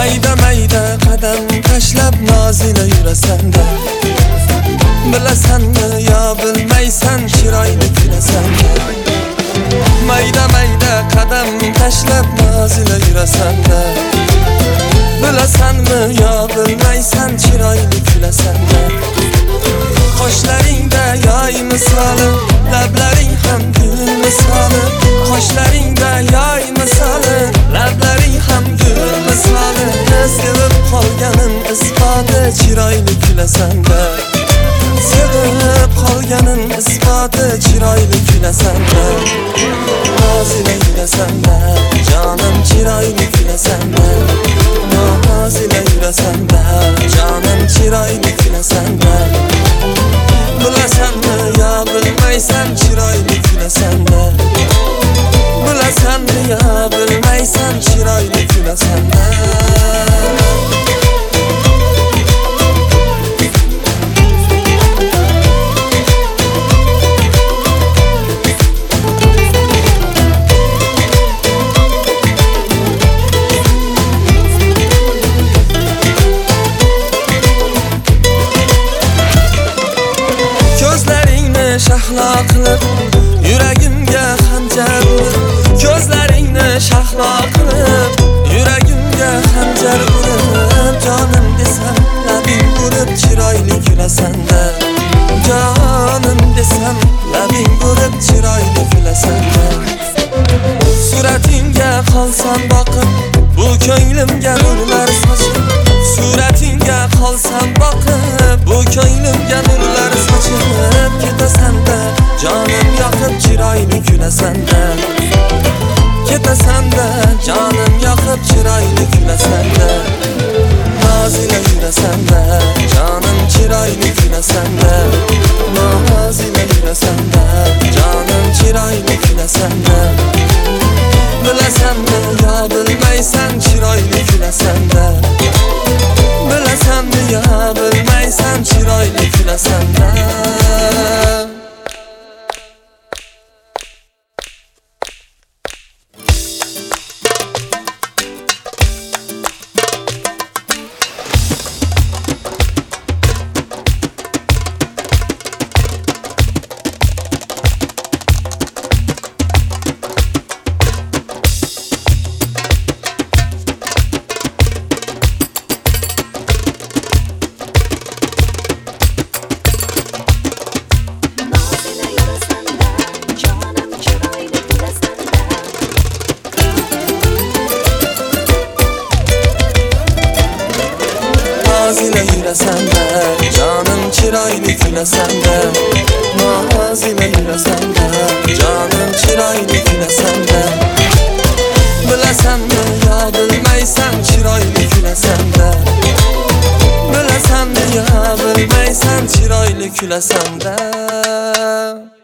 mayda mayda qadam tashlab nozila yurasan-da. Bilasanmi yo bilmaysan chiroyli kulasan-da. Mayda mayda qadam tashlab nozila yurasan-da. Bilasanmi yo bilmaysan chiroyli kulasan-da. Qoshlaringda yoy misoli, lablaring ham gul misoli. Qoshlaringda yoy misoli, lablaring ham gul misoli. Sevib qolganim isboti chiroyli kulasan-da. Sevib qolganim isboti chiroyli kulasan-da. Nozila yurasan-da, jonim chiroyli kulasan-da. Nozila yurasan-da, jonim chiroyli kulasan-da. Bilasanmi yo bilmaysan chiroyli kulasan-da. Bilasanmi yo bilmaysan chiroyli kulasan-da. Shahlo qilib yuragimga xanjar urib, ko'zlaringni shahlo qilib yuragimga xanjar urib, jonim desam labing urib chiroyli kulasan-da. Jonim desam labing urib chiroyli kulasan-da. Suratingga qolsam boqib, bu ko'nglimga nurlar sochib. Suratingga qolsam boqib, bu ko'nglimga nurlar sochib. Ketasan-da, jonim yoqib chiroyli kulasan-da. Ketasan-da, jonim yoqib chiroyli kulasan-da. Nozila yurasan-da, jonim chiroyli kulasan-da. Nozila yurasan-da, jonim chiroyli kulasan-da. Bilasanmi yo bilmaysan chiroyli kulasan-da. Bilasanmi yo bilmaysan chiroyli kulasan-da. Nozila yurasan-da, jonim chiroyli kulasan-da. Nozila yurasan-da, jonim chiroyli kulasan-da. Bilasanmi yo bilmaysan chiroyli kulasan-da. Bilasanmi yo bilmaysan chiroyli kulasan-da.